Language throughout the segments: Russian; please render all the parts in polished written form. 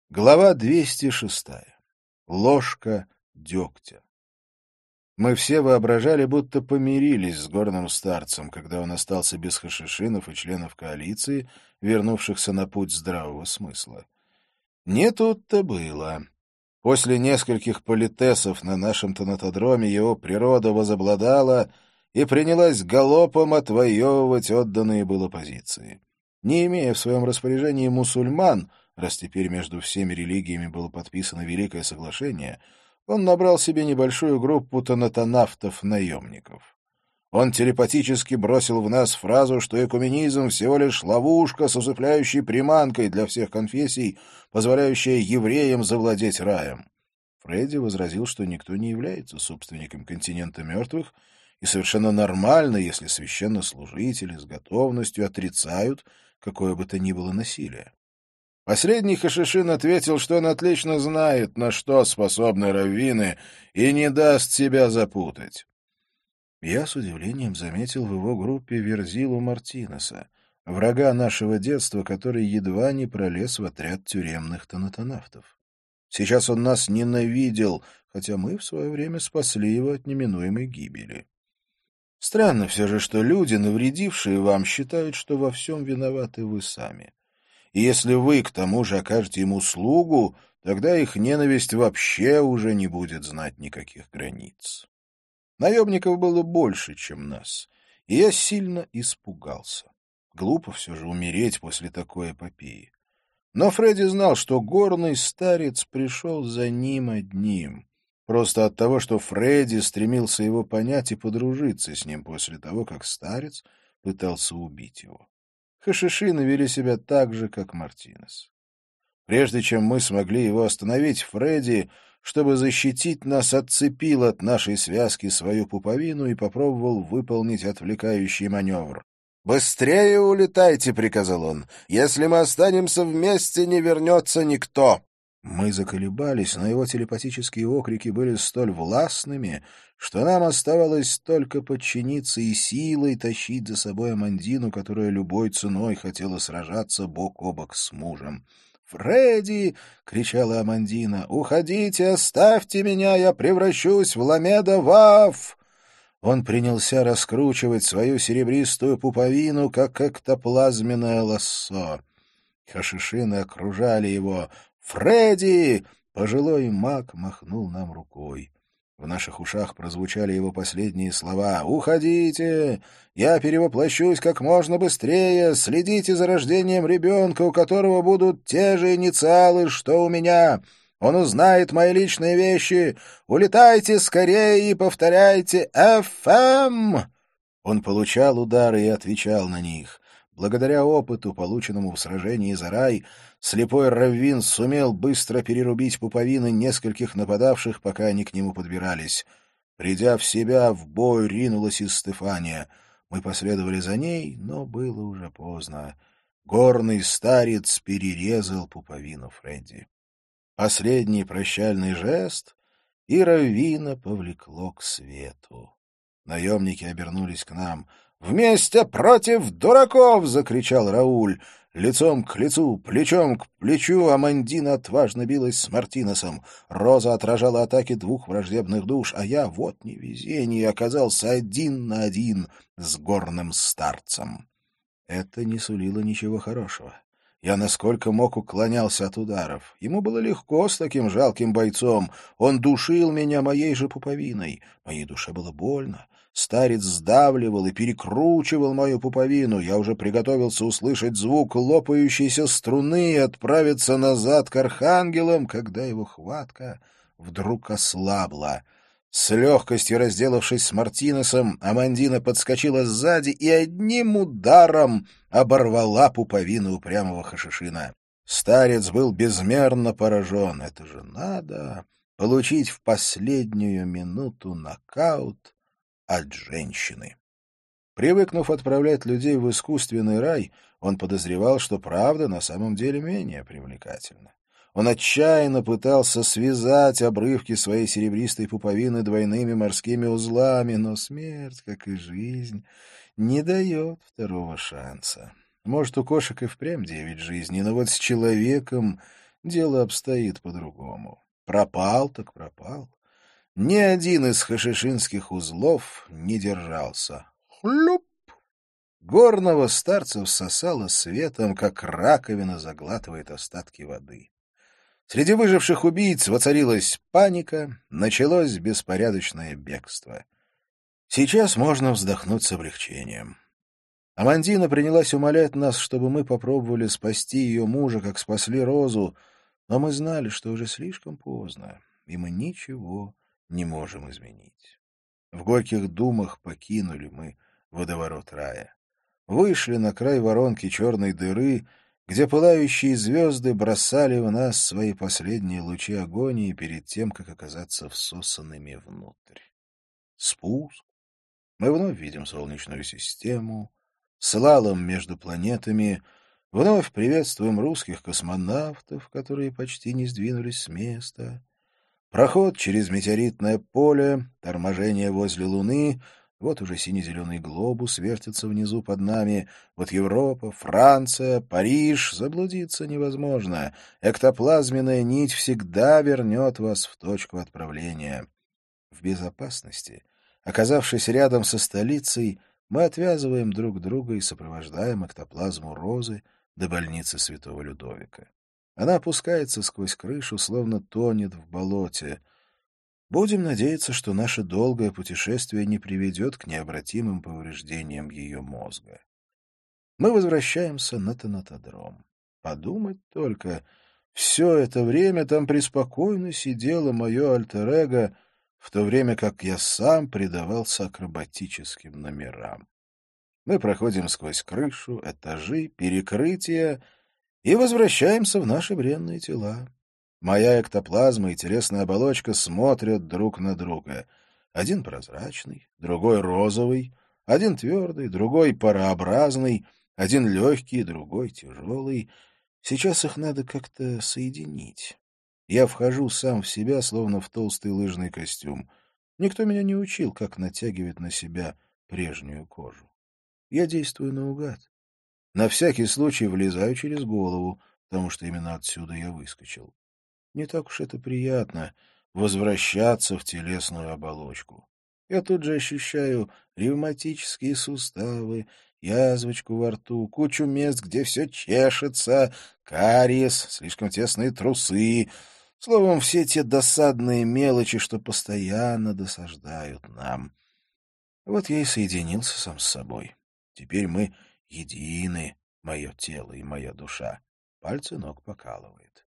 Глава 206. Ложка дегтя. Мы все воображали, будто помирились с горным старцем, когда он остался без хашишинов и членов коалиции, вернувшихся на путь здравого смысла. Не тут-то было. После нескольких политесов на нашем танатодроме его природа возобладала и принялась галопом отвоевывать отданные было позиции. Не имея в своем распоряжении мусульман, раз теперь между всеми религиями было подписано Великое Соглашение, он набрал себе небольшую группу танатонавтов-наемников. Он телепатически бросил в нас фразу, что экуменизм всего лишь ловушка с усыпляющей приманкой для всех конфессий, позволяющая евреям завладеть раем. Фредди возразил, что никто не является собственником континента мертвых, и совершенно нормально, если священнослужители с готовностью отрицают какое бы то ни было насилие. Последний хашишин ответил, что он отлично знает, на что способны раввины, и не даст себя запутать. Я с удивлением заметил в его группе Верзилу Мартинеса, врага нашего детства, который едва не пролез в отряд тюремных танатонавтов. Сейчас он нас ненавидел, хотя мы в свое время спасли его от неминуемой гибели. Странно все же, что люди, навредившие вам, считают, что во всем виноваты вы сами. И если вы, к тому же, окажете им услугу, тогда их ненависть вообще уже не будет знать никаких границ. Наемников было больше, чем нас, и я сильно испугался. Глупо все же умереть после такой эпопеи. Но Фредди знал, что горный старец пришел за ним одним, просто от того, что Фредди стремился его понять и подружиться с ним после того, как старец пытался убить его. Хашишины вели себя так же, как Мартинес. Прежде чем мы смогли его остановить, Фредди, чтобы защитить нас, отцепил от нашей связки свою пуповину и попробовал выполнить отвлекающий маневр. «Быстрее улетайте!» — приказал он. «Если мы останемся вместе, не вернется никто!» Мы заколебались, но его телепатические окрики были столь властными, что нам оставалось только подчиниться и силой тащить за собой Амандину, которая любой ценой хотела сражаться бок о бок с мужем. «Фредди!» — кричала Амандина. «Уходите, оставьте меня, я превращусь в Ламеда Ваф!» Он принялся раскручивать свою серебристую пуповину, как эктоплазменное лассо. Хашишины окружали его. «Фредди!» — пожилой маг махнул нам рукой. В наших ушах прозвучали его последние слова. «Уходите! Я перевоплощусь как можно быстрее! Следите за рождением ребенка, у которого будут те же инициалы, что у меня! Он узнает мои личные вещи! Улетайте скорее и повторяйте «ФМ!» Он получал удары и отвечал на них. Благодаря опыту, полученному в сражении за рай, слепой раввин сумел быстро перерубить пуповины нескольких нападавших, пока они к нему подбирались. Придя в себя, в бой ринулась из Стефания. Мы последовали за ней, но было уже поздно. Горный старец перерезал пуповину Фредди. Последний прощальный жест, и раввина повлекло к свету. Наемники обернулись к нам. «Вместе против дураков!» — закричал Рауль. Лицом к лицу, плечом к плечу Амандина отважно билась с Мартинесом. Роза отражала атаки двух враждебных душ, а я, вот невезение, оказался 1 на 1 с горным старцем. Это не сулило ничего хорошего. Я насколько мог уклонялся от ударов. Ему было легко с таким жалким бойцом. Он душил меня моей же пуповиной. Моей душе было больно. Старец сдавливал и перекручивал мою пуповину. Я уже приготовился услышать звук лопающейся струны и отправиться назад к архангелам, когда его хватка вдруг ослабла. С легкостью разделавшись с Мартинесом, Амандина подскочила сзади и одним ударом оборвала пуповину упрямого хашишина. Старец был безмерно поражен. Это же надо получить в последнюю минуту нокаут от женщины. Привыкнув отправлять людей в искусственный рай, он подозревал, что правда на самом деле менее привлекательна. Он отчаянно пытался связать обрывки своей серебристой пуповины двойными морскими узлами, но смерть, как и жизнь, не дает второго шанса. Может, у кошек и впрямь 9 жизней, но вот с человеком дело обстоит по-другому. Пропал так пропал. Ни один из хашишинских узлов не держался. Хлюп! Горного старца всосало светом, как раковина заглатывает остатки воды. Среди выживших убийц воцарилась паника, началось беспорядочное бегство. Сейчас можно вздохнуть с облегчением. Амандина принялась умолять нас, чтобы мы попробовали спасти ее мужа, как спасли Розу, но мы знали, что уже слишком поздно, и мы ничего не можем изменить. В горьких думах покинули мы водоворот рая. Вышли на край воронки черной дыры, где пылающие звезды бросали в нас свои последние лучи агонии перед тем, как оказаться всосанными внутрь. Спуск. Мы вновь видим Солнечную систему, слалом между планетами, вновь приветствуем русских космонавтов, которые почти не сдвинулись с места. Проход через метеоритное поле, торможение возле Луны, вот уже сине-зеленый глобус вертится внизу под нами, вот Европа, Франция, Париж, заблудиться невозможно. Эктоплазменная нить всегда вернет вас в точку отправления. В безопасности, оказавшись рядом со столицей, мы отвязываем друг друга и сопровождаем эктоплазму Розы до больницы Святого Людовика. Она опускается сквозь крышу, словно тонет в болоте. Будем надеяться, что наше долгое путешествие не приведет к необратимым повреждениям ее мозга. Мы возвращаемся на Танатодром. Подумать только, все это время там преспокойно сидело мое альтер-эго, в то время как я сам предавался акробатическим номерам. Мы проходим сквозь крышу, этажи, перекрытия и возвращаемся в наши бренные тела. Моя эктоплазма и телесная оболочка смотрят друг на друга. Один прозрачный, другой розовый, один твердый, другой парообразный, один легкий, другой тяжелый. Сейчас их надо как-то соединить. Я вхожу сам в себя, словно в толстый лыжный костюм. Никто меня не учил, как натягивать на себя прежнюю кожу. Я действую наугад. На всякий случай влезаю через голову, потому что именно отсюда я выскочил. Не так уж это приятно — возвращаться в телесную оболочку. Я тут же ощущаю ревматические суставы, язвочку во рту, кучу мест, где все чешется, кариес, слишком тесные трусы. Словом, все те досадные мелочи, что постоянно досаждают нам. Вот я и соединился сам с собой. Теперь мы едины, мое тело и моя душа. Пальцы ног покалывает.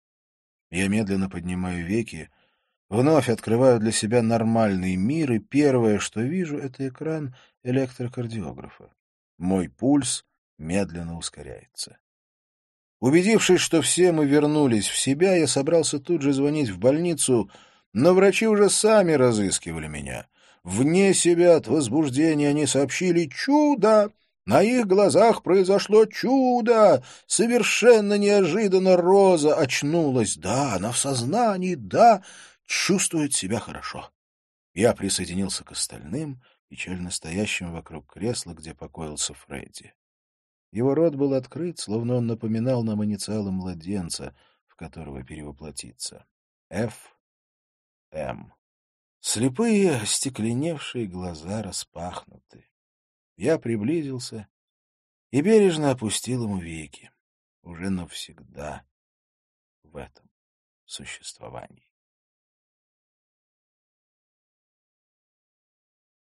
Я медленно поднимаю веки, вновь открываю для себя нормальный мир, и первое, что вижу, — это экран электрокардиографа. Мой пульс медленно ускоряется. Убедившись, что все мы вернулись в себя, я собрался тут же звонить в больницу, но врачи уже сами разыскивали меня. Вне себя от возбуждения они сообщили: «Чудо! На их глазах произошло чудо! Совершенно неожиданно Роза очнулась. Да, она в сознании, да, чувствует себя хорошо». Я присоединился к остальным, печально стоящим вокруг кресла, где покоился Фредди. Его рот был открыт, словно он напоминал нам инициалы младенца, в которого перевоплотиться. Ф.М. Слепые, остекленевшие глаза распахнуты. Я приблизился и бережно опустил ему веки. Уже навсегда в этом существовании.